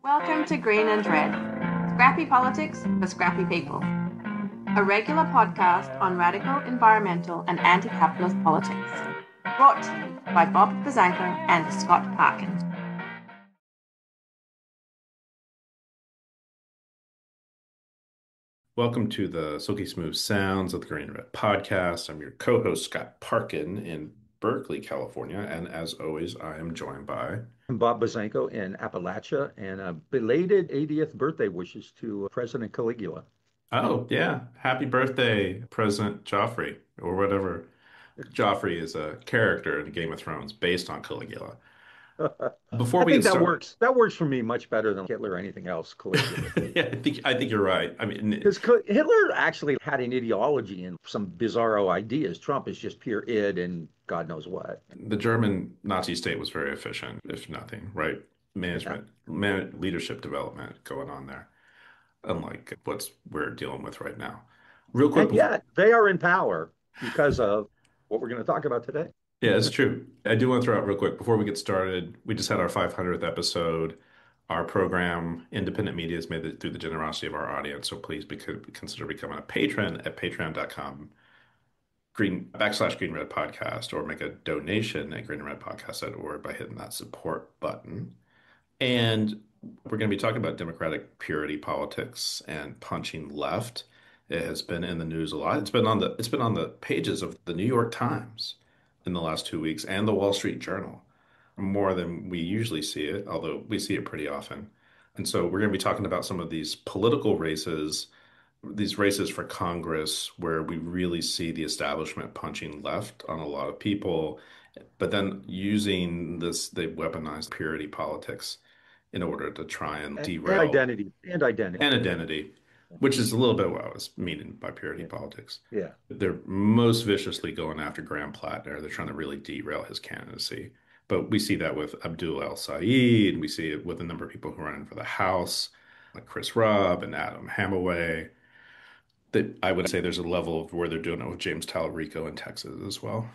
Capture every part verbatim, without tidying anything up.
Welcome to Green and Red, Scrappy Politics for Scrappy People, a regular podcast on radical environmental and anti-capitalist politics, brought to you by Bob Bazanko and Scott Parkin. Welcome to the Silky Smooth Sounds of the Green and Red podcast. I'm your co-host, Scott Parkin, in Berkeley, California. And as always, I am joined by I'm Bob Bazanko in Appalachia, and a belated eightieth birthday wishes to President Caligula. Oh, yeah. Happy birthday, President Joffrey, or whatever. Joffrey is a character in Game of Thrones based on Caligula. Before I we think get that started, works. That works for me much better than Hitler or anything else, Caligula. yeah, I think I think you're right. I mean, Because Hitler actually had an ideology and some bizarro ideas. Trump is just pure id and God knows what. the German Nazi state was very efficient, if nothing, right? Yeah. Management, man, leadership development going on there, unlike what's we're dealing with right now. Real quick, And before, yet they are in power because of what we're going to talk about today. yeah, it's true. I do want to throw out real quick before we get started. We just had our five hundredth episode. Our program, Independent Media, is made it through the generosity of our audience. So please be, consider becoming a patron at patreon.com green backslash green red podcast or make a donation at green red podcast dot org by hitting that support button. And we're going to be talking about democratic purity politics and punching left. It has been in the news a lot. It's been on the it's been on the pages of the New York Times in the last two weeks and the Wall Street Journal more than we usually see it, although we see it pretty often. And so we're going to be talking about some of these political races, these races for Congress, where we really see the establishment punching left on a lot of people, but then using this, they weaponize purity politics in order to try and And, and derail identity. And identity. an identity, which is a little bit what I was meaning by purity Yeah. politics. Yeah. They're most viciously going after Graham Plattner. They're trying to really derail his candidacy. But we see that with Abdul El Sayed. We see it with a number of people who are running for the House, like Chris Rubb and Adam Hamaway. That I would say there's a level of where they're doing it with James Talarico in Texas as well.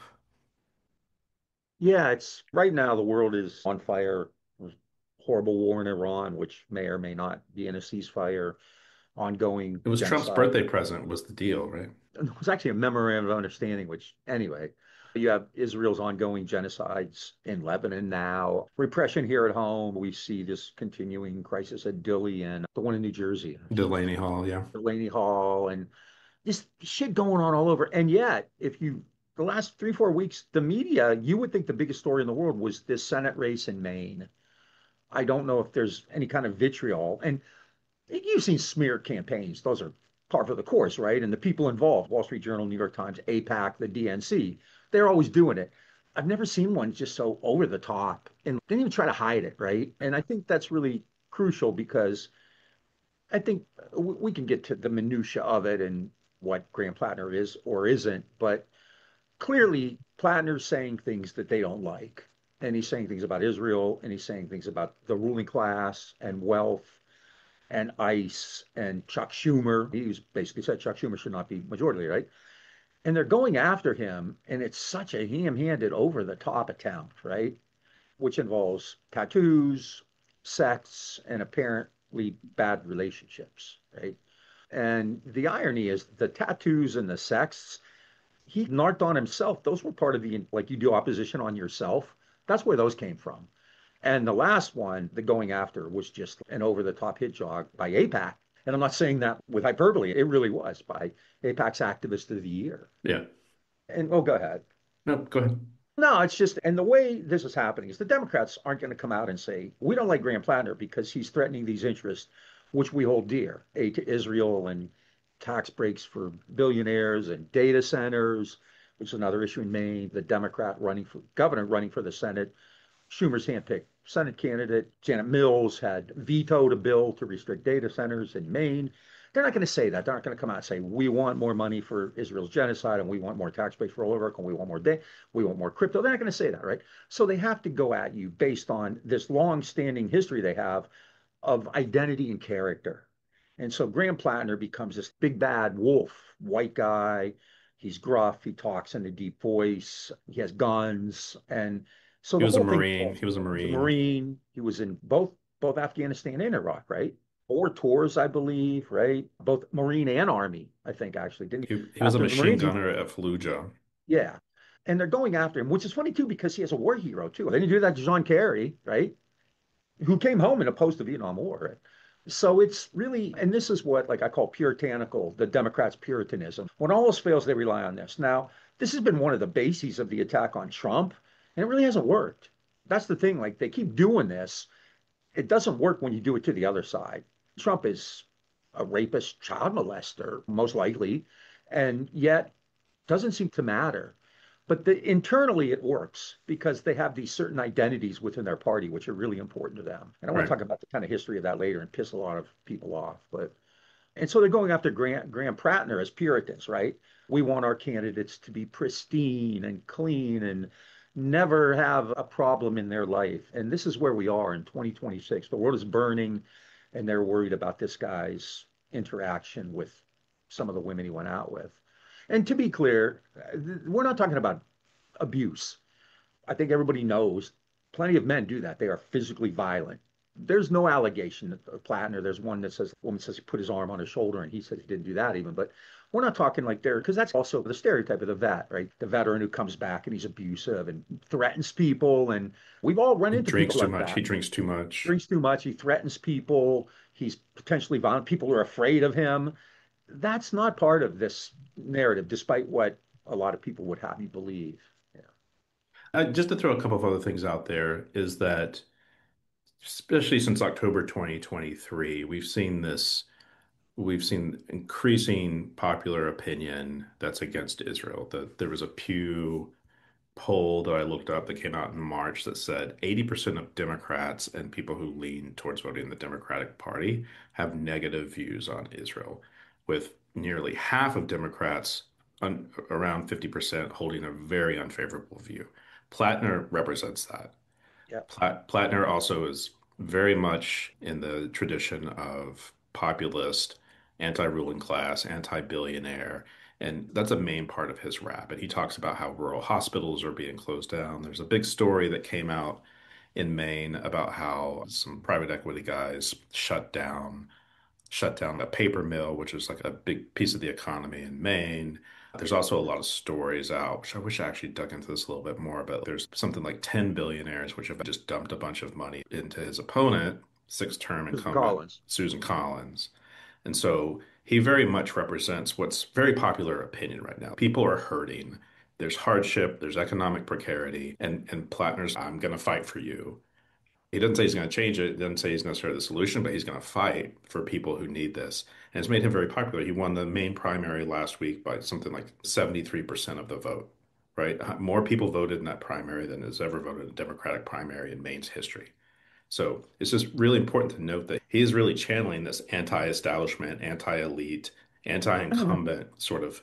Yeah, it's right now the world is on fire. There's horrible war in Iran, which may or may not be in a ceasefire, ongoing It was Trump's genocide. birthday present was the deal, right? It was actually a memorandum of understanding, which anyway, you have Israel's ongoing genocides in Lebanon now, repression here at home. We see this continuing crisis at Dilley and the one in New Jersey, Delaney Hall, yeah. Delaney Hall, and this shit going on all over. And yet, if you the last three, four weeks, the media, you would think the biggest story in the world was this Senate race in Maine. I don't know if there's any kind of vitriol. And you've seen smear campaigns. Those are part of the course, right? And the people involved, Wall Street Journal, New York Times, AIPAC, the D N C, they're always doing it. I've never seen one just so over the top and didn't even try to hide it, right? And I think that's really crucial because I think we can get to the minutia of it and what Graham Plattner is or isn't, but clearly Plattner's saying things that they don't like. And he's saying things about Israel and he's saying things about the ruling class and wealth and ICE and Chuck Schumer. He was basically said Chuck Schumer should not be majority, right? And they're going after him, and it's such a ham-handed, over-the-top attempt, right? Which involves tattoos, sex, and apparently bad relationships, right? And the irony is the tattoos and the sex, he narked on himself. Those were part of the, like you do opposition on yourself. That's where those came from. And the last one, the going after, was just an over the top hit jog by AIPAC. And I'm not saying that with hyperbole. It really was by AIPAC's Activist of the Year. Yeah. And oh, go ahead. No, go ahead. No, it's just, and the way this is happening is the Democrats aren't going to come out and say, we don't like Graham Plattner because he's threatening these interests, which we hold dear, aid to Israel and tax breaks for billionaires and data centers, which is another issue in Maine. The Democrat running for governor running for the Senate, Schumer's handpicked Senate candidate, Janet Mills, had vetoed a bill to restrict data centers in Maine. They're not going to say that. They're not going to come out and say, we want more money for Israel's genocide and we want more tax breaks for all over and we want more day, we want more crypto. They're not going to say that, right? So they have to go at you based on this long-standing history they have of identity and character. And so Graham Plattner becomes this big bad wolf, white guy. He's gruff. He talks in a deep voice. He has guns. And so He the was a whole thing Marine. falls He was a apart. He was a Marine. Marine. He was in both both Afghanistan and Iraq, right? Four tours, I believe, right? Both Marine and Army, I think, actually. Didn't He, he was a after the machine Marines, he, gunner at Fallujah. yeah. And they're going after him, which is funny too, because he has a war hero too. They didn't do that to John Kerry, right? Who came home in opposed the Vietnam War. Right? So it's really, and this is what like I call puritanical, the Democrats' puritanism. When all else fails, they rely on this. Now, this has been one of the bases of the attack on Trump, and it really hasn't worked. That's the thing. Like they keep doing this. It doesn't work when you do it to the other side. Trump is a rapist, child molester, most likely, and yet doesn't seem to matter. But the, internally, it works because they have these certain identities within their party, which are really important to them. And I want to Right. talk about the kind of history of that later and piss a lot of people off. But and so they're going after Graham, Graham Prattner as Puritans, right? We want our candidates to be pristine and clean and never have a problem in their life. And this is where we are in twenty twenty-six. The world is burning, and they're worried about this guy's interaction with some of the women he went out with. And to be clear, we're not talking about abuse. I think everybody knows plenty of men do that. They are physically violent. There's no allegation of Plattner. There's one that says, the woman says he put his arm on his shoulder and he said he didn't do that even. But we're not talking like there, because that's also the stereotype of the vet, right? The veteran who comes back and he's abusive and threatens people. And we've all run He into drinks people too like much. that. He drinks too much. Drinks too much. He threatens people. He's potentially violent. People are afraid of him. That's not part of this narrative, despite what a lot of people would have you believe. Yeah. Uh, just to throw a couple of other things out there is that, especially since October twenty twenty-three, we've seen this, we've seen increasing popular opinion that's against Israel. That there was a Pew poll that I looked up that came out in March that said eighty percent of Democrats and people who lean towards voting the Democratic Party have negative views on Israel, with nearly half of Democrats, un, around fifty percent, holding a very unfavorable view. Plattner represents that. Yeah. Plat Plattner also is very much in the tradition of populist, anti-ruling class, anti-billionaire, and that's a main part of his rap. And he talks about how rural hospitals are being closed down. There's a big story that came out in Maine about how some private equity guys shut down shut down a paper mill, which is like a big piece of the economy in Maine. There's also a lot of stories out, which I wish I actually dug into this a little bit more, but there's something like ten billionaires which have just dumped a bunch of money into his opponent, six-term Susan incumbent Collins. Susan Collins. And so he very much represents what's very popular opinion right now. People are hurting. There's hardship, there's economic precarity, and and Plattner's I'm going to fight for you. He doesn't say he's going to change it. He doesn't say he's necessarily the solution, but he's going to fight for people who need this. And it's made him very popular. He won the main primary last week by something like seventy-three percent of the vote, right? More people voted in that primary than has ever voted in a Democratic primary in Maine's history. So it's just really important to note that he is really channeling this anti-establishment, anti-elite, anti-incumbent sort of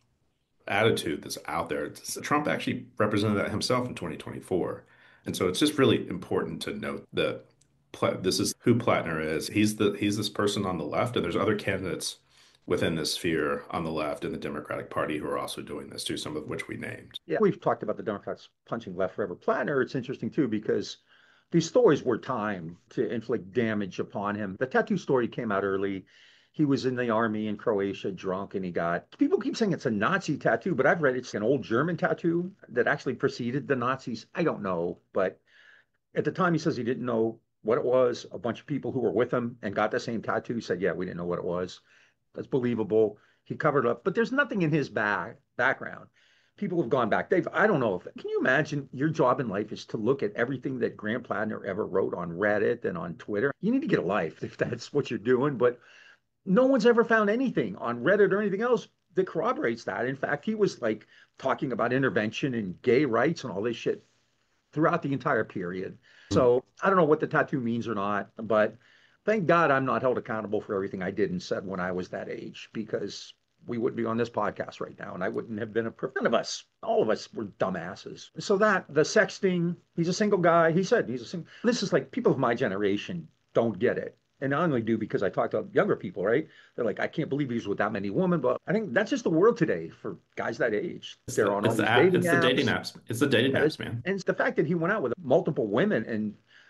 attitude that's out there. Trump actually represented that himself in twenty twenty-four. And so it's just really important to note that this is who Plattner is. He's the he's this person on the left, and there's other candidates within this sphere on the left in the Democratic Party who are also doing this too, some of which we named. Yeah, we've talked about the Democrats punching left forever. Plattner, it's interesting too, because these stories were timed to inflict damage upon him. The tattoo story came out early. He was in the army in Croatia, drunk, and he got, people keep saying it's a Nazi tattoo, but I've read it's an old German tattoo that actually preceded the Nazis. I don't know, but at the time he says he didn't know what it was. A bunch of people who were with him and got the same tattoo said, yeah, we didn't know what it was. That's believable. He covered it up, but there's nothing in his back background. People have gone back. Dave, I don't know if, can you imagine your job in life is to look at everything that Graham Plattner ever wrote on Reddit and on Twitter? You need to get a life if that's what you're doing, but no one's ever found anything on Reddit or anything else that corroborates that. In fact, he was like talking about intervention and gay rights and all this shit throughout the entire period. So I don't know what the tattoo means or not, but thank God I'm not held accountable for everything I did and said when I was that age, because we wouldn't be on this podcast right now, and I wouldn't have been a none of us. All of us were dumbasses. So that the sexting, he's a single guy. He said he's a single. This is like people of my generation don't get it. And I only do because I talk to younger people, right? They're like, I can't believe he's with that many women. But I think that's just the world today for guys that age. It's They're the, on it's all the these app, dating it's the apps. dating apps. It's the dating Yeah, apps, man. and it's the fact that he went out with multiple women and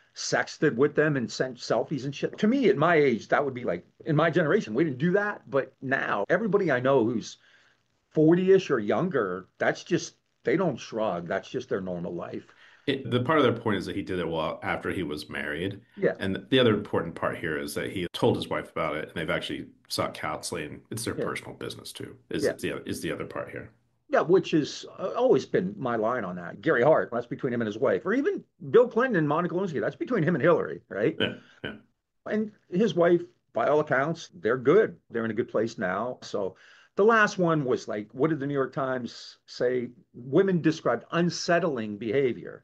sexted with them and sent selfies and shit. To me, at my age, that would be like, in my generation, we didn't do that. But now, everybody I know who's forty-ish or younger, that's just, they don't shrug. That's just their normal life. It, the part of their point is that he did it well after he was married. Yeah. And the other important part here is that he told his wife about it and they've actually sought counseling. It's their Yeah. personal business too, is Yeah. the, is the other part here. Yeah, which has uh, always been my line on that. Gary Hart, that's between him and his wife. Or even Bill Clinton and Monica Lewinsky, that's between him and Hillary, right? Yeah, yeah. And his wife, by all accounts, they're good. They're in a good place now. So the last one was like, what did the New York Times say? Women described unsettling behavior.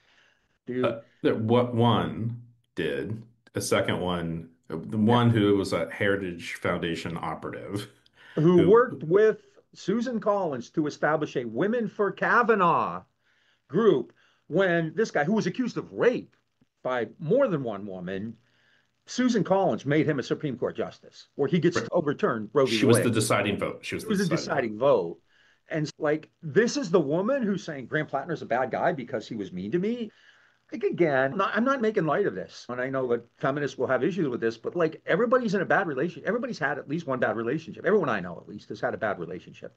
Dude, Uh, that what one did, a second one, the one who was a Heritage Foundation operative, who who, worked with Susan Collins to establish a Women for Kavanaugh group when this guy, who was accused of rape by more than one woman, Susan Collins made him a Supreme Court justice, where he gets right. to overturn Roe v. She was Wade. the deciding vote. She was She the was a deciding deciding vote. And like, this is the woman who's saying Graham Plattner's a bad guy because he was mean to me. Like, again, I'm not, I'm not making light of this. And I know that feminists will have issues with this, but like, everybody's in a bad relationship. Everybody's had at least one bad relationship. Everyone I know, at least, has had a bad relationship.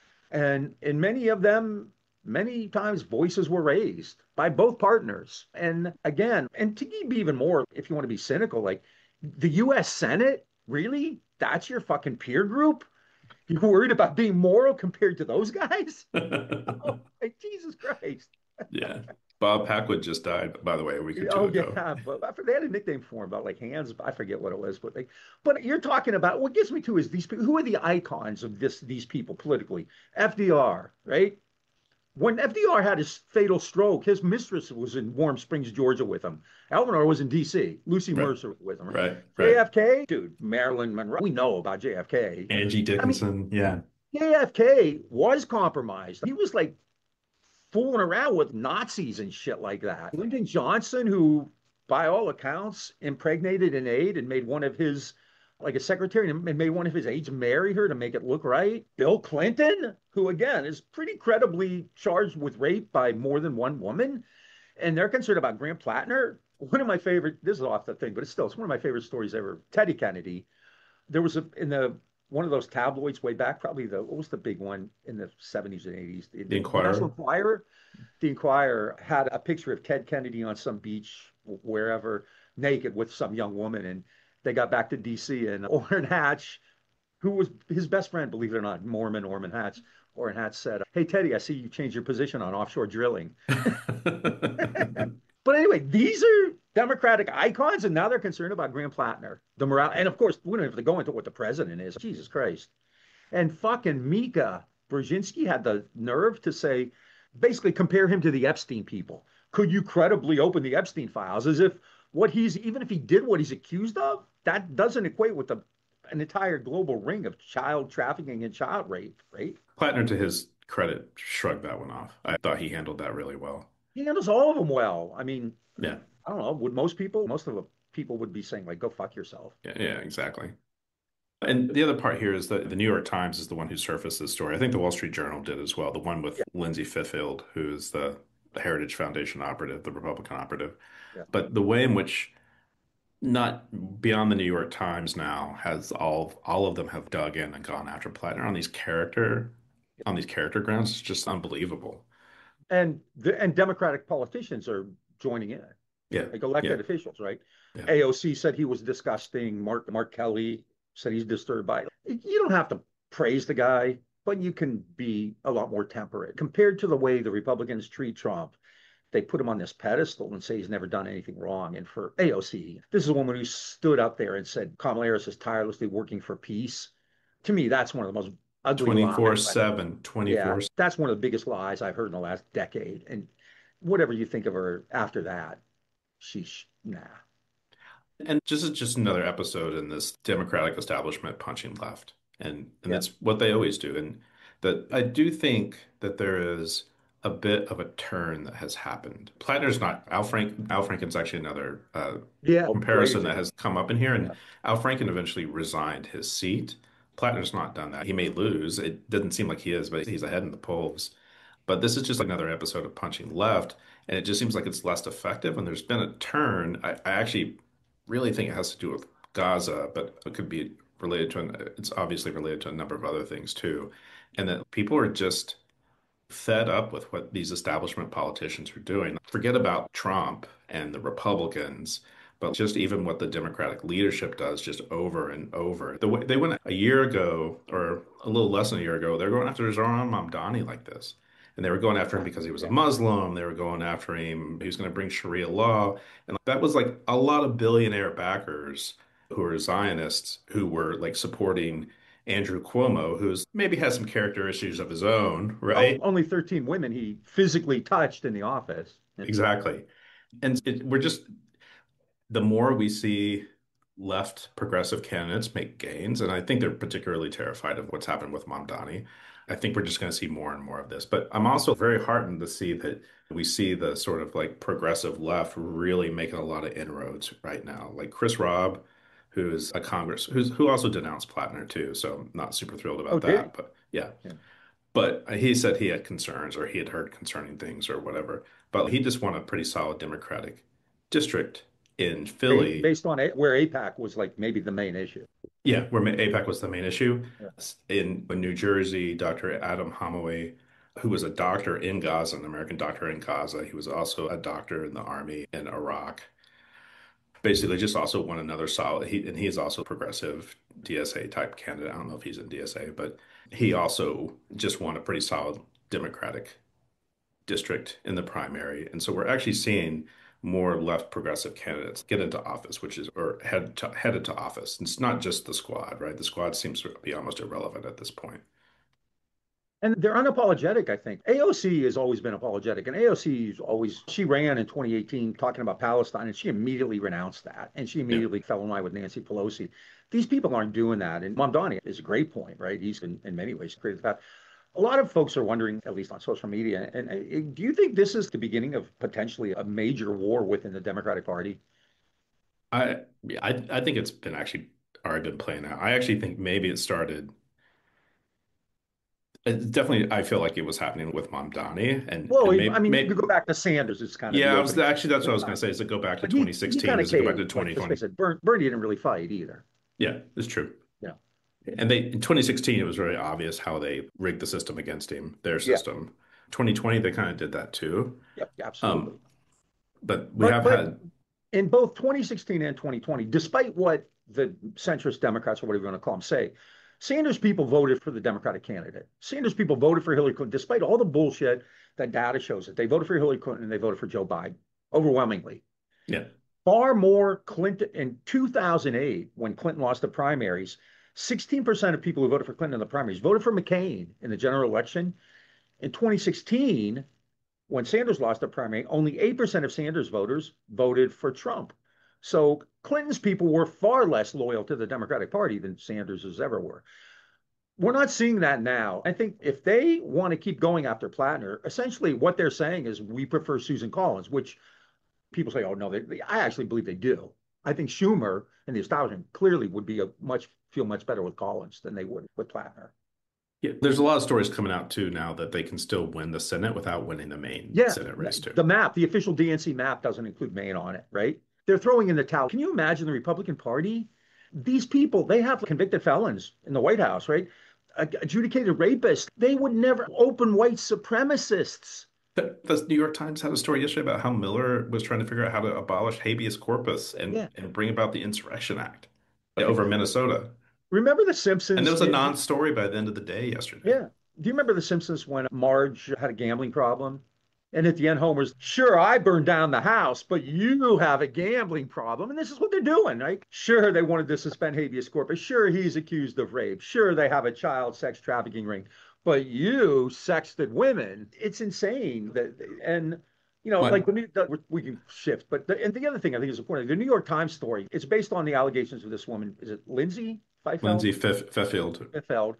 And in many of them, many times voices were raised by both partners. And again, and to be even more, if you want to be cynical, like the U S Senate, really? That's your fucking peer group? You're worried about being moral compared to those guys? vote. Oh, like, Jesus Christ. Yeah. Bob Packwood just died, by the way, a week or two Oh ago. yeah, but I forget, they had a nickname for him about like hands. I forget what it was, but like, but you're talking about what gets me to is these people. Who are the icons of this? These people politically? F D R, right? When F D R had his fatal stroke, his mistress was in Warm Springs, Georgia, with him. Eleanor was in D C. Lucy Right. Mercer was with him. Right, J right. F K, dude, Marilyn Monroe. We know about J F K. Angie Dickinson. Yeah. J F K was compromised. He was like fooling around with Nazis and shit like that. Lyndon Johnson, who by all accounts impregnated an aide and made one of his, like a secretary, and made one of his aides marry her to make it look right. Bill Clinton, who again is pretty credibly charged with rape by more than one woman. And they're concerned about Graham Plattner. One of my favorite, this is off the thing, but it's still, it's one of my favorite stories ever. Teddy Kennedy. There was a, in the, one of those tabloids way back, probably the, what was the big one in the seventies and eighties? The, The Inquirer. National Enquirer. The Inquirer had a picture of Ted Kennedy on some beach, wherever, naked with some young woman. And they got back to D C, and Orrin Hatch, who was his best friend, believe it or not, Mormon Orrin Hatch, Orrin Hatch said, "Hey, Teddy, I see you changed your position on offshore drilling." But anyway, these are Democratic icons, and now they're concerned about Graham Plattner, the morale. And of course, we don't have to go into what the president is. Jesus Christ. And fucking Mika Brzezinski had the nerve to say, basically compare him to the Epstein people. Could you credibly open the Epstein files? As if what he's, even if he did what he's accused of, that doesn't equate with the an entire global ring of child trafficking and child rape, right? Plattner, to his credit, shrugged that one off. I thought he handled that really well. He handles all of them well. I mean, Yeah. I don't know. Would most people, most of the people would be saying, like, go fuck yourself. Yeah, yeah, exactly. And the other part here is that the New York Times is the one who surfaced this story. I think the Wall Street Journal did as well. The one with Yeah. Lindsay Fiffield, who is the, the Heritage Foundation operative, the Republican operative. Yeah. But the way in which, not beyond the New York Times now, has all all of them have dug in and gone after Plattner on these character on these character grounds is just unbelievable. And the, and Democratic politicians are joining in, Yeah, like elected yeah, officials, right? yeah. A O C said he was disgusting. Mark Mark Kelly said he's disturbed by it. You don't have to praise the guy, but you can be a lot more temperate compared to the way the Republicans treat Trump. They put him on this pedestal and say he's never done anything wrong. And for A O C, this is a woman who stood up there and said Kamala Harris is tirelessly working for peace. To me, that's one of the most ugly twenty-four lies. seven, twenty-four. Yeah, that's one of the biggest lies I've heard in the last decade. And whatever you think of her after that, she's nah. And just just another episode in this Democratic establishment punching left. And and Yeah. that's what they always do. And that I do think that there is a bit of a turn that has happened. Plattner's not Al Frank Al Franken's actually another uh, Yeah, comparison crazy. that has come up in here. And Yeah. Al Franken eventually resigned his seat. Plattner's not done that. He may lose. It doesn't seem like he is, but he's ahead in the polls. But this is just another episode of punching left. and it just seems like it's less effective. And there's been a turn. I, I actually really think it has to do with Gaza, but it could be related to an, it's obviously related to a number of other things too. And that people are just fed up with what these establishment politicians are doing. Forget about Trump and the Republicans, but just even what the Democratic leadership does just over and over. The way they went a year ago, or a little less than a year ago, they're going after Zohran Mamdani like this. And they were going after him because he was a Muslim. They were going after him. He was going to bring Sharia law. And that was like a lot of billionaire backers who are Zionists who were like supporting Andrew Cuomo, who's maybe has some character issues of his own, Oh, right? only thirteen women he physically touched in the office. Exactly. And it, we're just, the more we see left progressive candidates make gains, and I think they're particularly terrified of what's happened with Mamdani. I think we're just going to see more and more of this. But I'm also very heartened to see that we see the sort of like progressive left really making a lot of inroads right now. Like Chris Robb, who's a Congress, who's who also denounced Plattner too. So I'm not super thrilled Oh, about did he? that. But yeah. Yeah. But he said he had concerns or he had heard concerning things or whatever. But he just won a pretty solid Democratic district in Ba- Philly. Based on a- where AIPAC was like maybe the main issue. Yeah, where AIPAC was the main issue. Yeah. In New Jersey, Doctor Adam Hamaway, who was a doctor in Gaza, an American doctor in Gaza, he was also a doctor in the army in Iraq. Basically, just also won another solid. He and he is also a progressive D S A type candidate. I don't know if he's in D S A, but he also just won a pretty solid Democratic district in the primary. And so we're actually seeing more left progressive candidates get into office, which is, or head to, headed to office. It's not just the squad, right? The squad seems to be almost irrelevant at this point. And they're unapologetic, I think. A O C has always been apologetic. And A O C is always, she ran in twenty eighteen talking about Palestine, and she immediately renounced that. And she Yeah. immediately fell in line with Nancy Pelosi. These people aren't doing that. And Mamdani is a great point, right? He's in, in many ways created that. A lot of folks are wondering, at least on social media, and uh, do you think this is the beginning of potentially a major war within the Democratic Party? I, yeah, I, I think it's been actually already been playing out. I actually think maybe it started. It definitely, I feel like it was happening with Mamdani, and Well, and I maybe, mean, you maybe could go back to Sanders. It's kind of the yeah, I was opening. actually that's what I was going to say. Is it go back to But he, he twenty sixteen? kind of Does it go back to caved. Like, let's twenty twenty? face it, Bern, Bernie didn't really fight either. Yeah, it's true. Yeah. And they in twenty sixteen, it was very obvious how they rigged the system against him, their Yeah. system. twenty twenty, they kind of did that too. Yep, absolutely. Um, but we But have but had, in both twenty sixteen and twenty twenty, despite what the centrist Democrats or whatever you want to call them say, Sanders people voted for the Democratic candidate. Sanders people voted for Hillary Clinton, despite all the bullshit that data shows that they voted for Hillary Clinton and they voted for Joe Biden overwhelmingly. yeah, Far more Clinton in two thousand eight, when Clinton lost the primaries, sixteen percent of people who voted for Clinton in the primaries voted for McCain in the general election. In twenty sixteen, when Sanders lost the primary, only eight percent of Sanders voters voted for Trump. So Clinton's people were far less loyal to the Democratic Party than Sanders's ever were. We're not seeing that now. I think if they want to keep going after Plattner, essentially what they're saying is we prefer Susan Collins, which people say, oh no, they, they, I actually believe they do. I think Schumer and the establishment clearly would be a much feel much better with Collins than they would with Plattner. yeah. There's a lot of stories coming out too now that they can still win the Senate without winning the main Yeah, Senate race too. the map, the official D N C map doesn't include Maine on it, right? They're throwing in the towel. Can you imagine the Republican Party? These people, they have convicted felons in the White House, right? Adjudicated rapists. They would never open white supremacists. The, the New York Times had a story yesterday about how Miller was trying to figure out how to abolish habeas corpus and, Yeah. and bring about the Insurrection Act Okay. over Minnesota. Remember The Simpsons? And there was a did- non-story by the end of the day yesterday. Yeah. Do you remember The Simpsons when Marge had a gambling problem? And at the end, Homer's, sure, I burned down the house, but you have a gambling problem. And this is what they're doing, right? Sure, they wanted to suspend habeas corpus. Sure, he's accused of rape. Sure, they have a child sex trafficking ring. But you sexted women. It's insane. That And, you know, What? like, the, the, we can shift. But the, and the other thing I think is important, the New York Times story, it's based on the allegations of this woman. Is it Lindsay Fifield? Lindsay Fiff- Feffield. Feld,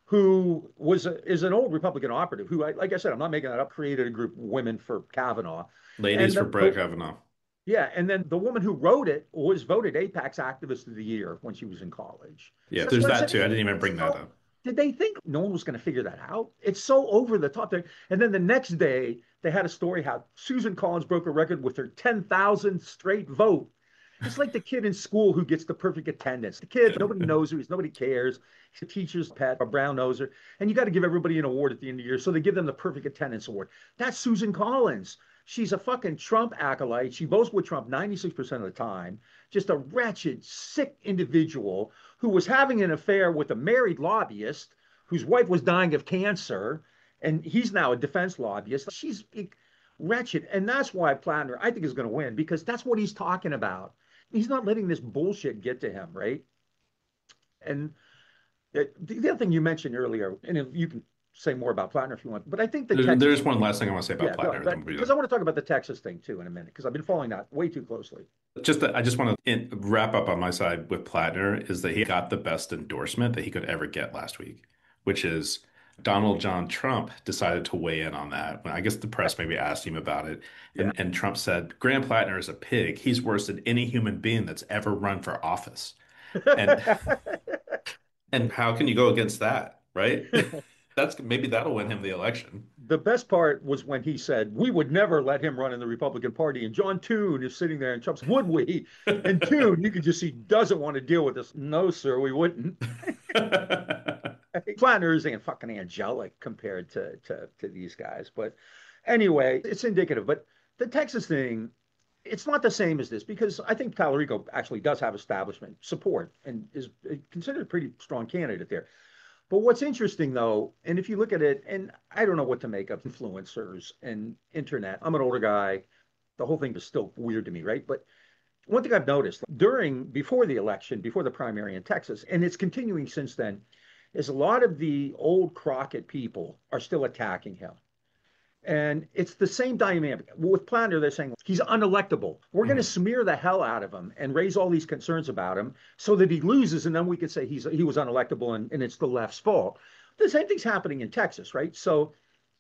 who was a, is an old Republican operative who, I, like I said, I'm not making that up, created a group of women for Kavanaugh. Ladies And for the- Brett Kavanaugh. Yeah, and then the woman who wrote it was voted AIPAC's Activist of the Year when she was in college. Yeah, So there's that's what I'm that too. I saying. didn't even bring that up. Did they think no one was going to figure that out? It's so over the top there. And then the next day, they had a story how Susan Collins broke a record with her ten thousand straight vote. It's like the kid in school who gets the perfect attendance. The kid, nobody knows who he is, nobody cares. He's a teacher's pet, a brown noser. And you got to give everybody an award at the end of the year. So they give them the perfect attendance award. That's Susan Collins. She's a fucking Trump acolyte. She votes with Trump ninety-six percent of the time. Just a wretched, sick individual who was having an affair with a married lobbyist whose wife was dying of cancer. And he's now a defense lobbyist. She's wretched. And that's why Plattner, I think, is going to win, because that's what he's talking about. He's not letting this bullshit get to him, right? And the, the other thing you mentioned earlier, and you can say more about Plattner if you want, but I think the There, Texas, there's one last thing I want to say about yeah, Plattner. no, because I want to talk about the Texas thing too in a minute, because I've been following that way too closely. Just that I just want to in, wrap up on my side with Plattner is that he got the best endorsement that he could ever get last week, which is Donald John Trump decided to weigh in on that. I guess the press maybe asked him about it. And, yeah. and Trump said, Graham Plattner is a pig. He's worse than any human being that's ever run for office. And, and how can you go against that, right? That's maybe that'll win him the election. The best part was when he said, we would never let him run in the Republican Party. And John Toon is sitting there and Trump's, would we? And Toon, you could just see, doesn't want to deal with this. No, sir, we wouldn't. Plattner is fucking angelic compared to, to, to these guys. But anyway, it's indicative. But the Texas thing, it's not the same as this, because I think Tallarico actually does have establishment support and is considered a pretty strong candidate there. But what's interesting, though, and if you look at it, and I don't know what to make of influencers and internet. I'm an older guy. The whole thing is still weird to me, right? But one thing I've noticed during, before the election, before the primary in Texas, and it's continuing since then, is a lot of the old Crockett people are still attacking him. And it's the same dynamic. With Plattner, they're saying he's unelectable. We're mm-hmm. going to smear the hell out of him and raise all these concerns about him so that he loses, and then we could say he's he was unelectable and, and it's the left's fault. The same thing's happening in Texas, right? So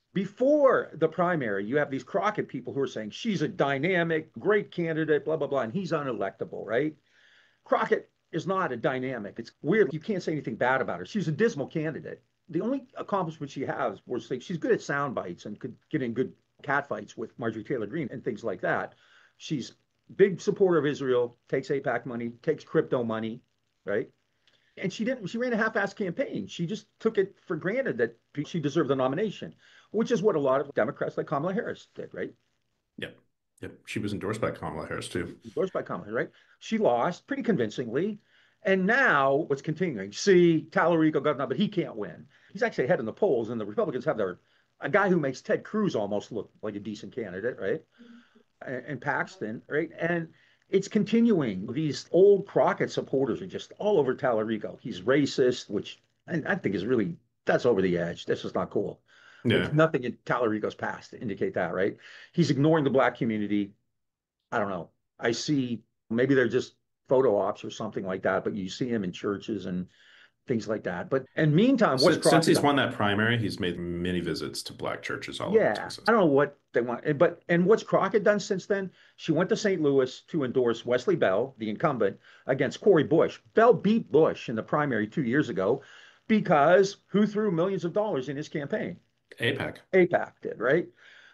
before the primary, you have these Crockett people who are saying she's a dynamic, great candidate, blah, blah, blah, and he's unelectable, right? Crockett is not a dynamic. It's weird. You can't say anything bad about her. She's a dismal candidate. The only accomplishment she has was like she's good at sound bites and could get in good catfights with Marjorie Taylor Greene and things like that. She's big supporter of Israel, takes AIPAC money, takes crypto money, right? And she didn't, she ran a half-assed campaign. She just took it for granted that she deserved the nomination, which is what a lot of Democrats like Kamala Harris did, right? Yep. Yep. She was endorsed by Kamala Harris too. Endorsed by Kamala, right? She lost pretty convincingly. And now what's continuing? See, Tallarico got, but he can't win. He's actually ahead in the polls, and the Republicans have their, a guy who makes Ted Cruz almost look like a decent candidate, right? And, and Paxton, right? And it's continuing. These old Crockett supporters are just all over Tallarico. He's racist, which I, I think is really, that's over the edge. This is not cool. Yeah. There's nothing in Tallarico's past to indicate that, right? He's ignoring the black community. I don't know. I see, maybe they're just photo ops or something like that, but you see him in churches and things like that. But and meantime, what's since, since he's won that primary, he's made many visits to black churches all yeah, over Texas. I don't know what they want, but and what's Crockett done since then? She went to Saint Louis to endorse Wesley Bell, the incumbent, against Cori Bush. Bell beat Bush in the primary two years ago because who threw millions of dollars in his campaign? AIPAC. AIPAC did, right?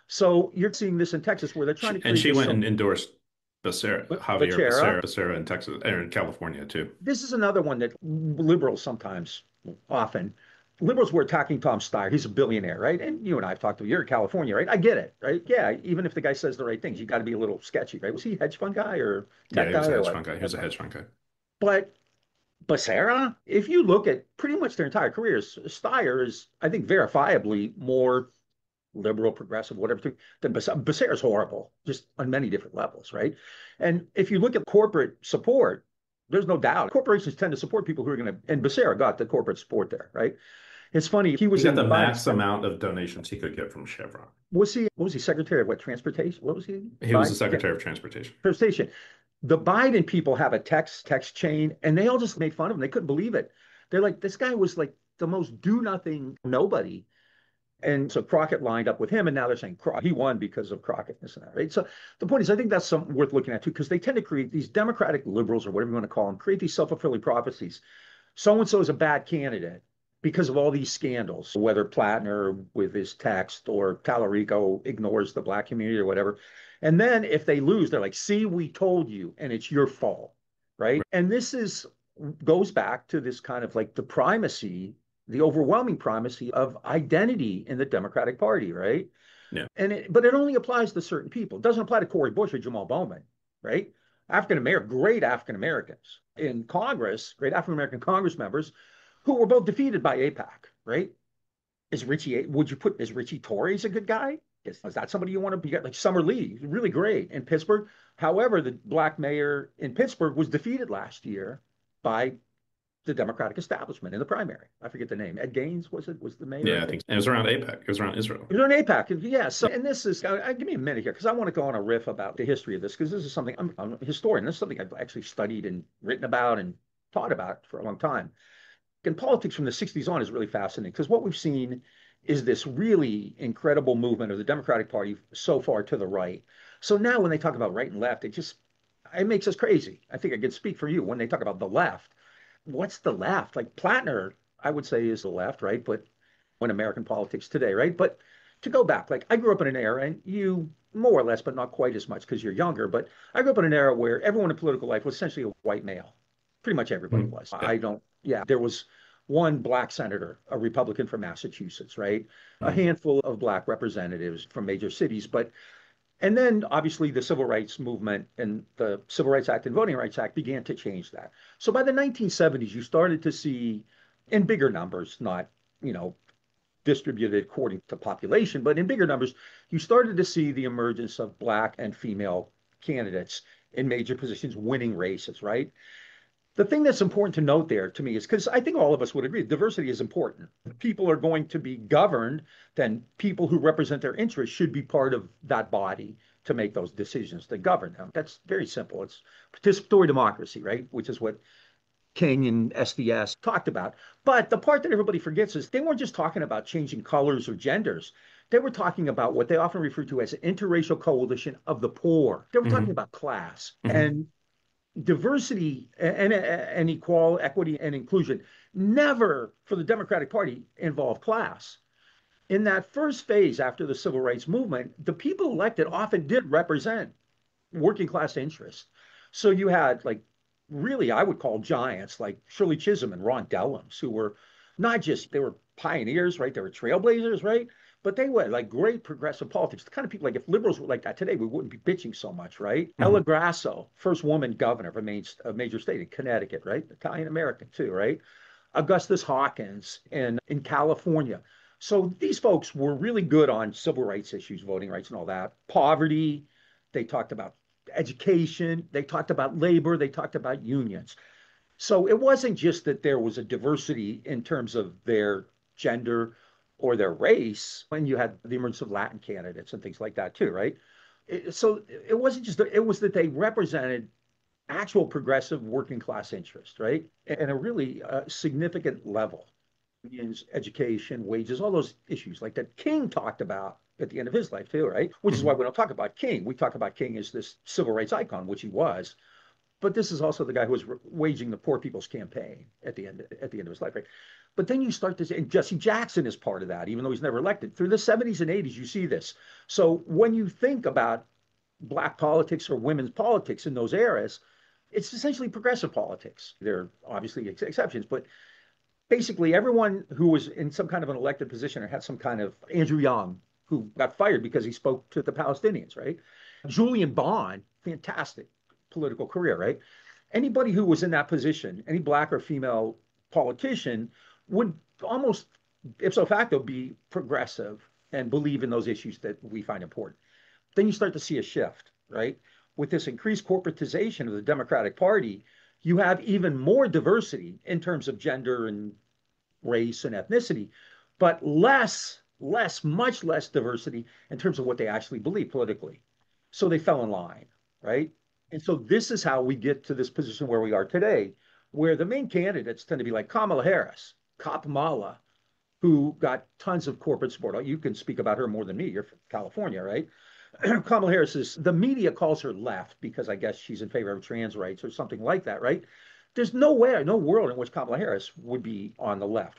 So you're seeing this in Texas where they're trying to create and she went some, and endorsed Becerra, Javier Becerra, Becerra in Texas, or in California too. This is another one that liberals sometimes, often, liberals were attacking Tom Steyer. He's a billionaire, right? And you and I have talked to him. You're in California, right? I get it, right? Yeah, even if the guy says the right things, you got to be a little sketchy, right? Was he a hedge fund guy or tech yeah, he was guy? a hedge fund guy. He was a hedge fund guy. But Becerra, if you look at pretty much their entire careers, Steyer is, I think, verifiably more liberal, progressive, whatever. Then Becerra is horrible, just on many different levels, right? And if you look at corporate support, there's no doubt corporations tend to support people who are going to, and Becerra got the corporate support there, right? It's funny. He was he got the max amount of donations he could get from Chevron. Was he, what was he, Secretary of what, Transportation? What was he? He Biden? was the Secretary of Transportation. Transportation. The Biden people have a text text chain, and they all just made fun of him. They couldn't believe it. They're like, this guy was like the most do-nothing nobody. And so Crockett lined up with him, and now they're saying he won because of Crockett, this and that, right? So the point is, I think that's something worth looking at too, because they tend to create these Democratic liberals or whatever you want to call them, create these self-fulfilling prophecies. So-and-so is a bad candidate. because of all these scandals, whether Plattner with his text or Tallarico ignores the black community or whatever. And then if they lose, they're like, see, we told you, and it's your fault, right? And this is goes back to this kind of like the primacy, the overwhelming primacy of identity in the Democratic Party, right? Yeah. And it, but it only applies to certain people. It doesn't apply to Cory Bush or Jamal Bowman, right? African American, great African Americans in Congress, great African American Congress members who were both defeated by AIPAC, right? Is Richie, would you put, is Richie Torres a good guy? Is, is that somebody you want to be, like Summer Lee, really great in Pittsburgh? However, the black mayor in Pittsburgh was defeated last year by the Democratic establishment in the primary. I forget the name. Ed Gaines, was it, was the mayor? Yeah, I think, and it was around AIPAC. It was around Israel. It was around AIPAC, yeah. So, and this is, uh, give me a minute here, because I want to go on a riff about the history of this, because this is something, I'm, I'm a historian. This is something I've actually studied and written about and taught about for a long time. And politics from the sixties on is really fascinating, because what we've seen is this really incredible movement of the Democratic Party so far to the right. So now when they talk about right and left, it just, it makes us crazy. I think I can speak for you when they talk about the left. What's the left? Like Plattner, I would say, is the left, right? But in American politics today, right? But to go back, like I grew up in an era, and you more or less, but not quite as much because you're younger, but I grew up in an era where everyone in political life was essentially a white male. Pretty much everybody mm-hmm. was. Yeah. I don't, yeah, there was one black senator, a Republican from Massachusetts, right? Mm-hmm. A handful of black representatives from major cities, but and then obviously the Civil Rights Movement and the Civil Rights Act and Voting Rights Act began to change that. So by the nineteen seventies, you started to see in bigger numbers, not, you know, distributed according to population, but in bigger numbers, you started to see the emergence of black and female candidates in major positions winning races, right? The thing that's important to note there to me is, because I think all of us would agree, diversity is important. People are going to be governed, then people who represent their interests should be part of that body to make those decisions to govern them. That's very simple. It's participatory democracy, right? Which is what King and S D S talked about. But the part that everybody forgets is they weren't just talking about changing colors or genders. They were talking about what they often refer to as an interracial coalition of the poor. They were mm-hmm. talking about class. Mm-hmm. And diversity and, and equality, equity and inclusion never for the Democratic Party involved class. In that first phase after the Civil Rights Movement, the people elected often did represent working class interests. So you had like really, I would call giants like Shirley Chisholm and Ron Dellums, who were not just, they were pioneers, right? They were trailblazers, right? But they were like great progressive politics. The kind of people, like if liberals were like that today, we wouldn't be bitching so much, right? Mm-hmm. Ella Grasso, first woman governor of a, main, a major state in Connecticut, right? Italian American too, right? Augustus Hawkins in, in California. So these folks were really good on civil rights issues, voting rights and all that. Poverty, they talked about education, they talked about labor, they talked about unions. So it wasn't just that there was a diversity in terms of their gender or their race, when you had the emergence of Latin candidates and things like that too, right? It, so it wasn't just, that, it was that they represented actual progressive working class interest, right? And a really uh, significant level. Unions, education, wages, all those issues like that King talked about at the end of his life too, right? Which is why we don't talk about King. We talk about King as this civil rights icon, which he was. But this is also the guy who was waging the poor people's campaign at the end at the end of his life, right? But then you start to see, and Jesse Jackson is part of that, even though he's never elected. Through the seventies and eighties, you see this. So when you think about black politics or women's politics in those eras, it's essentially progressive politics. There are obviously ex exceptions, but basically everyone who was in some kind of an elected position or had some kind of, Andrew Young, who got fired because he spoke to the Palestinians, right? Julian Bond, fantastic political career, right? Anybody who was in that position, any black or female politician, would almost ipso facto be progressive and believe in those issues that we find important. Then you start to see a shift, right? With this increased corporatization of the Democratic Party, you have even more diversity in terms of gender and race and ethnicity, but less, less, much less diversity in terms of what they actually believe politically. So they fell in line, right? And so this is how we get to this position where we are today, where the main candidates tend to be like Kamala Harris, Kamala, who got tons of corporate support. You can speak about her more than me. You're from California, right? Kamala Harris is, the media calls her left because I guess she's in favor of trans rights or something like that, right? There's no way, no world in which Kamala Harris would be on the left, right?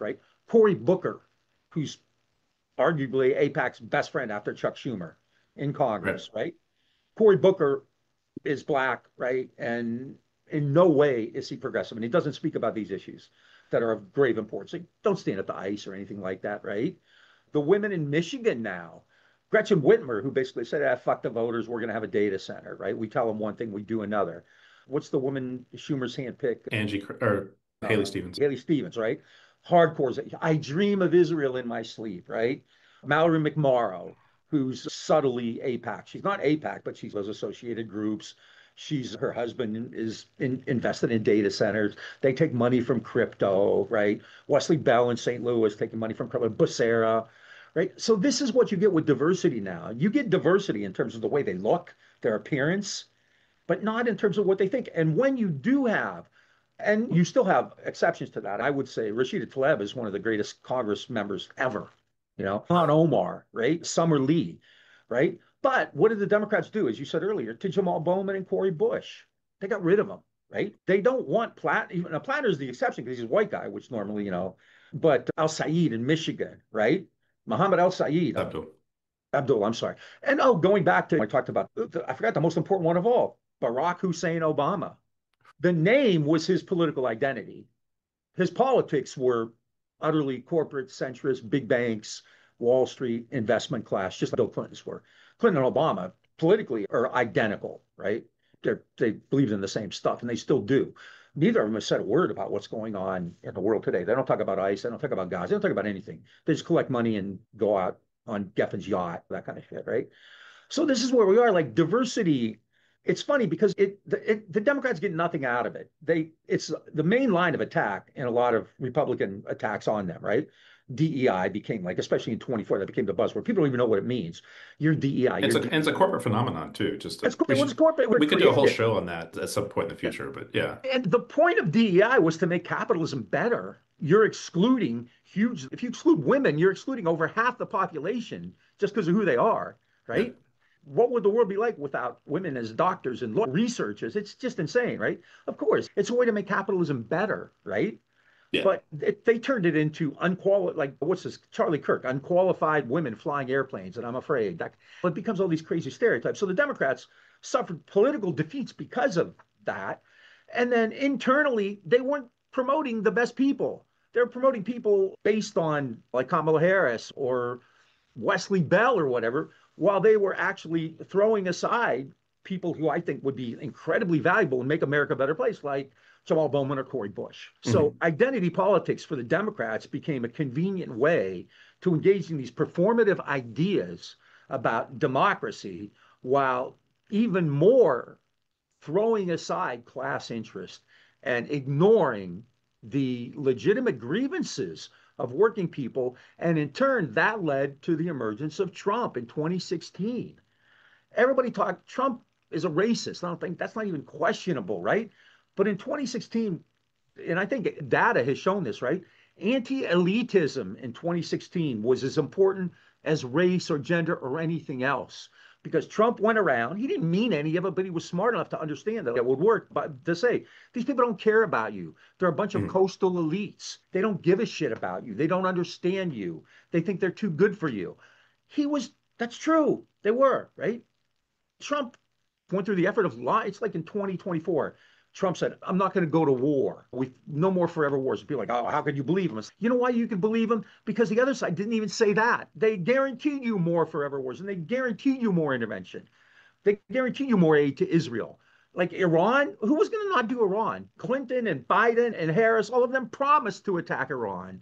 Cory Booker, who's arguably AIPAC's best friend after Chuck Schumer in Right. Congress, right? Cory Booker is black, right? And in no way is he progressive. And he doesn't speak about these issues that are of grave importance. Like, don't stand at the ICE or anything like that, right? The women in Michigan now, Gretchen Whitmer, who basically said, ah, fuck the voters, we're going to have a data center, right? We tell them one thing, we do another. What's the woman Schumer's handpicked? Angie or Haley Uh, Stevens. Haley Stevens, right? Hardcore. I dream of Israel in my sleep, right? Mallory McMorrow, who's subtly AIPAC. She's not AIPAC, but she's those associated groups. She's her husband is in, invested in data centers. They take money from crypto, right? Wesley Bell in Saint Louis taking money from crypto. Becerra, right? So this is what you get with diversity now. You get diversity in terms of the way they look, their appearance, but not in terms of what they think. And when you do have, and you still have exceptions to that, I would say Rashida Tlaib is one of the greatest Congress members ever. You know, Ilhan Omar, right? Summer Lee, right? But what did the Democrats do, as you said earlier, to Jamal Bowman and Cori Bush? They got rid of them, right? They don't want Platt. Even now, Platter is the exception because he's a white guy, which normally, you know, but Al Said in Michigan, right? Muhammad Al Said, Abdul. Abdul, I'm sorry. And oh, going back to, I talked about, I forgot the most important one of all, Barack Hussein Obama. The name was his political identity. His politics were utterly corporate centrist, big banks, Wall Street, investment class, just like Bill Clinton's were. Clinton and Obama politically are identical, right? They're, they believe in the same stuff, and they still do. Neither of them has said a word about what's going on in the world today. They don't talk about ICE. They don't talk about Gaza. They don't talk about anything. They just collect money and go out on Geffen's yacht, that kind of shit, right? So this is where we are. Like diversity, it's funny because it the, it the Democrats get nothing out of it. They it's the main line of attack in a lot of Republican attacks on them, right? D E I became like, especially in twenty-four, that became the buzzword. People don't even know what it means. You're D E I. It's You're a, D- and it's a corporate phenomenon too. Just to, it's, we it was should corporate. we could do a whole created. show on that at some point in the Yeah. future. But yeah, And the point of D E I was to make capitalism better. You're excluding huge, if you exclude women, you're excluding over half the population just because of who they are, yeah, right? What would the world be like without women as doctors and law researchers? It's just insane, right? Of course, it's a way to make capitalism better, right? yeah. But it, they turned it into unqualified, like what's this? Charlie Kirk, unqualified women flying airplanes. And I'm afraid that it becomes all these crazy stereotypes. So the Democrats suffered political defeats because of that. And then internally, they weren't promoting the best people. They're promoting people based on like Kamala Harris or Wesley Bell or whatever, while they were actually throwing aside people who I think would be incredibly valuable and make America a better place, like Jamal Bowman or Cori Bush. So Mhm. identity politics for the Democrats became a convenient way to engage in these performative ideas about democracy while even more throwing aside class interest and ignoring the legitimate grievances of working people. And in turn, that led to the emergence of Trump in twenty sixteen. Everybody talked, Trump is a racist. I don't think that's not even questionable, right? But in twenty sixteen, and I think data has shown this, right? Anti-elitism in twenty sixteen was as important as race or gender or anything else because Trump went around. He didn't mean any of it, but he was smart enough to understand that it would work. But to say these people don't care about you, they're a bunch of Mhm. coastal elites. They don't give a shit about you. They don't understand you. They think they're too good for you. He was. That's true. They were, right? Trump went through the effort of lie. It's like in twenty twenty-four. Trump said, I'm not going to go to war. We no more forever wars. People are like, oh, how could you believe him? You know why you can believe him? Because the other side didn't even say that. They guaranteed you more forever wars and they guaranteed you more intervention. They guaranteed you more aid to Israel. Like Iran, who was going to not do Iran? Clinton and Biden and Harris, all of them promised to attack Iran.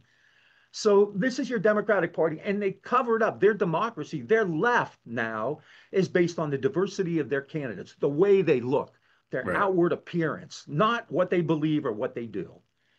So this is your Democratic Party, and they covered up their democracy. Their left now is based on the diversity of their candidates, the way they look, their Right. outward appearance, not what they believe or what they do.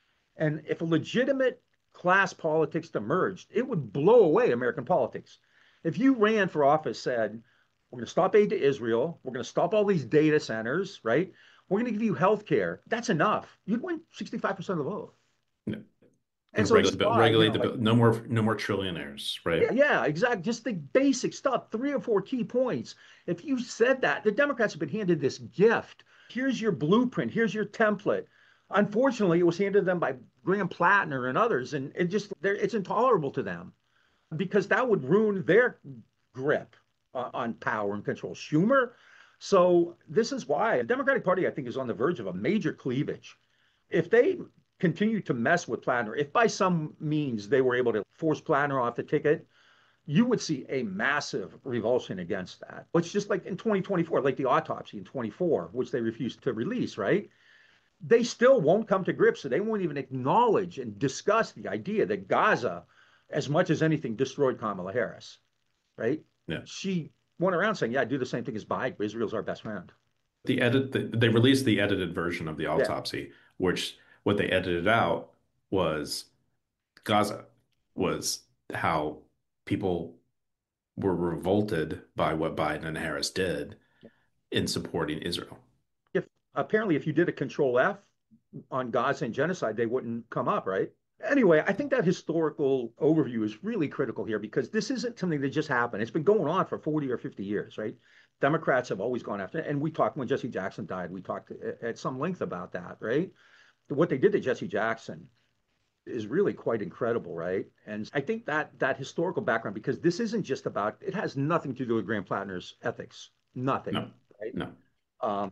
And if a legitimate class politics emerged, it would blow away American politics. If you ran for office, said, we're going to stop aid to Israel, we're going to stop all these data centers, right? We're going to give you health care. That's enough. You'd win sixty-five percent of the vote. Yeah. And And so this regulate is the bill, why, you regulate know, the like, bill. No more, no more trillionaires, right? yeah, yeah, exactly. Just the basic stuff, three or four key points. If you said that, the Democrats have been handed this gift. Here's your blueprint. Here's your template. Unfortunately, it was handed to them by Graham Plattner and others, and it just it's intolerable to them because that would ruin their grip uh, on power and control. Schumer. So this is why the Democratic Party, I think, is on the verge of a major cleavage. If they continue to mess with Plattner, if by some means they were able to force Plattner off the ticket, you would see a massive revulsion against that. It's just like in twenty twenty-four, like the autopsy in twenty-four, which they refused to release, right? They still won't come to grips. So they won't even acknowledge and discuss the idea that Gaza, as much as anything, destroyed Kamala Harris, right? Yeah. She went around saying, yeah, I do the same thing as Biden. Israel's our best friend. The edit the, they released the edited version of the Yeah. autopsy, which what they edited out was Gaza was how people were revolted by what Biden and Harris did in supporting Israel. If apparently if you did a control F on Gaza and genocide, they wouldn't come up, right? Anyway, I think that historical overview is really critical here because this isn't something that just happened. It's been going on for forty or fifty years, right? Democrats have always gone after it. And we talked when Jesse Jackson died, we talked at some length about that, right? What they did to Jesse Jackson is really quite incredible, right? And I think that that historical background, because this isn't just about, it has nothing to do with Graham Plattner's ethics, nothing, No, right? no. Um,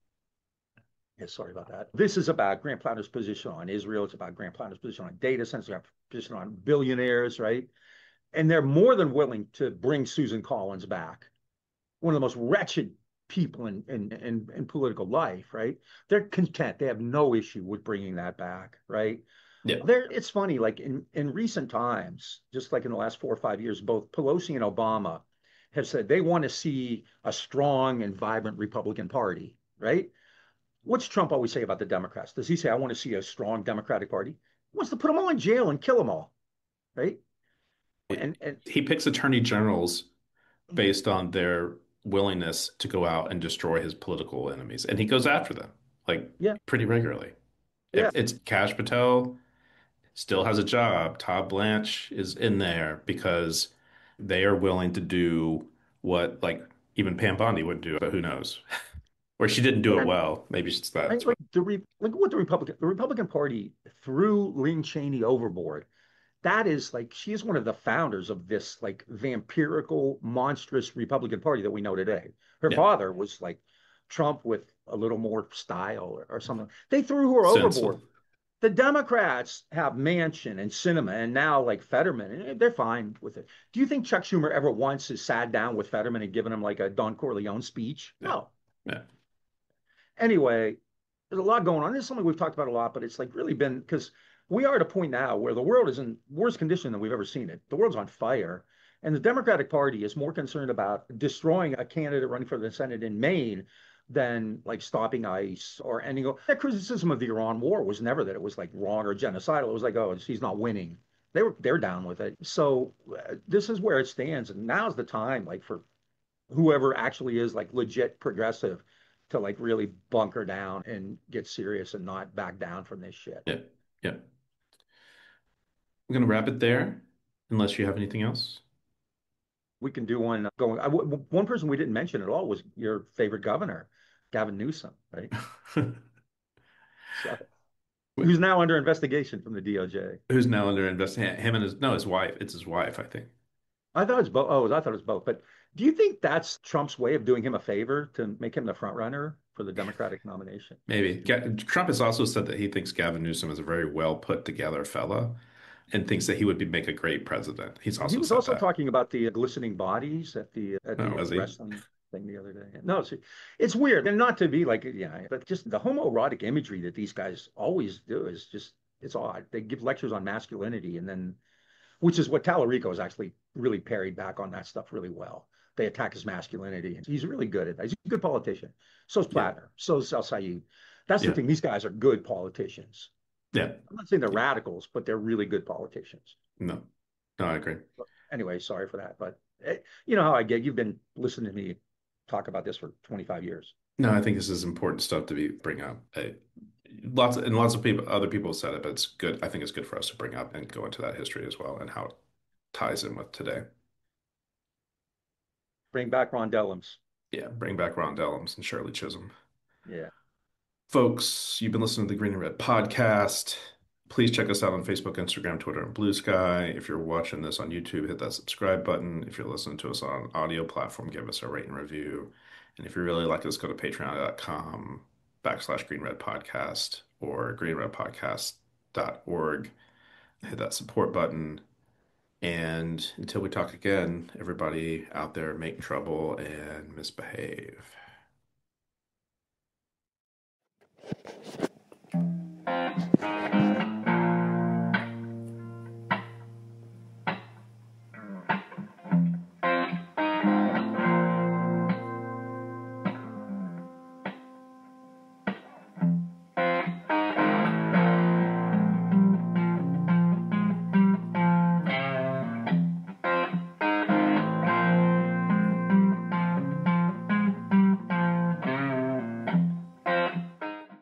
yeah, sorry about that. This is about Graham Plattner's position on Israel. It's about Graham Plattner's position on data centers, position on billionaires, right? And they're more than willing to bring Susan Collins back, one of the most wretched people in, in, in, in political life, right? They're content. They have no issue with bringing that back, right? Yeah. There, it's funny, like in, in recent times, just like in the last four or five years, both Pelosi and Obama have said they want to see a strong and vibrant Republican Party, right? What's Trump always say about the Democrats? Does he say, I want to see a strong Democratic Party? He wants to put them all in jail and kill them all, right? And and He picks attorney generals based on their willingness to go out and destroy his political enemies. And he goes after them like yeah, pretty regularly. yeah. If it's Kash Patel still has a job, Todd Blanche is in there because they are willing to do what like even Pam Bondi wouldn't do, but who knows? Or she didn't do it And well. Maybe it's right, that's what. like the re, like what the Republican the Republican Party threw Lynn Cheney overboard. That is like she is one of the founders of this like vampirical, monstrous Republican Party that we know today. Her Yeah. father was like Trump with a little more style or, or something. They threw her Sense. overboard. The Democrats have Manchin and Sinema and now like Fetterman, and they're fine with it. Do you think Chuck Schumer ever once has sat down with Fetterman and given him like a Don Corleone speech? Yeah. No. Yeah. Anyway, there's a lot going on. This is something we've talked about a lot, but it's like really been because we are at a point now where the world is in worse condition than we've ever seen it. The world's on fire. And the Democratic Party is more concerned about destroying a candidate running for the Senate in Maine than like stopping ICE or ending. That criticism of the Iran war was never that it was like wrong or genocidal. It was like, oh, he's not winning. They were they're down with it. So uh, this is where it stands, and now's the time, like for whoever actually is like legit progressive, to like really bunker down and get serious and not back down from this shit. Yeah. Yeah. I'm gonna wrap it there, unless you have anything else. We can do one going. I, one person we didn't mention at all was your favorite governor, Gavin Newsom, right? So, who's now under investigation from the D O J. Who's now under investigation? Him and his no, his wife. It's his wife, I think. I thought it was both. Oh, I thought it was both. But do you think that's Trump's way of doing him a favor to make him the front runner for the Democratic nomination? Maybe. Ga- Trump has also said that he thinks Gavin Newsom is a very well put together fella and thinks that he would be make a great president. He's He also was said also that. talking about the glistening bodies at the at Oh, the was he? wrestling thing the other day. No, it's, it's weird, and not to be like, yeah, but just the homoerotic imagery that these guys always do is just it's odd. They give lectures on masculinity, and then which is what Tallarico has actually really parried back on that stuff really well. They attack his masculinity. He's really good at that. He's a good politician. So's Yeah. Plattner. So's El Sayed. That's the Yeah. thing. These guys are good politicians. Yeah. I'm not saying they're Yeah. radicals, but they're really good politicians. No. No, I agree. Anyway, sorry for that. But eh, you know how I get. You've been listening to me talk about this for twenty-five years. No, I think this is important stuff to be bring up. I, lots of, and lots of people, other people have said it, but it's good. I think it's good for us to bring up and go into that history as well and how it ties in with today. Bring back Ron Dellums. Yeah, bring back Ron Dellums and Shirley Chisholm. Yeah. Folks, you've been listening to the Green and Red podcast. Please check us out on Facebook, Instagram, Twitter, and Blue Sky. If you're watching this on YouTube, hit that subscribe button. If you're listening to us on an audio platform, give us a rate and review. And if you really like us, go to patreon.com backslash Green Red Podcast or greenredpodcast dot org. Hit that support button. And until we talk again, everybody out there, make trouble and misbehave.